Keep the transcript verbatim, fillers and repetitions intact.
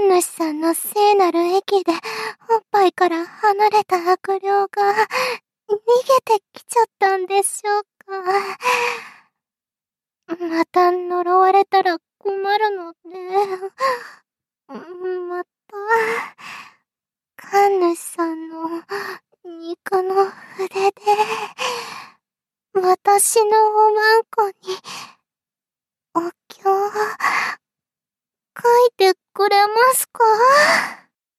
神主さんの聖なる駅で、おっぱいから離れた悪霊が、逃げてきちゃったんでしょうか。また呪われたら困るので、また、神主さんの肉の筆で、私のおまんこに、お経、書いてくれますか？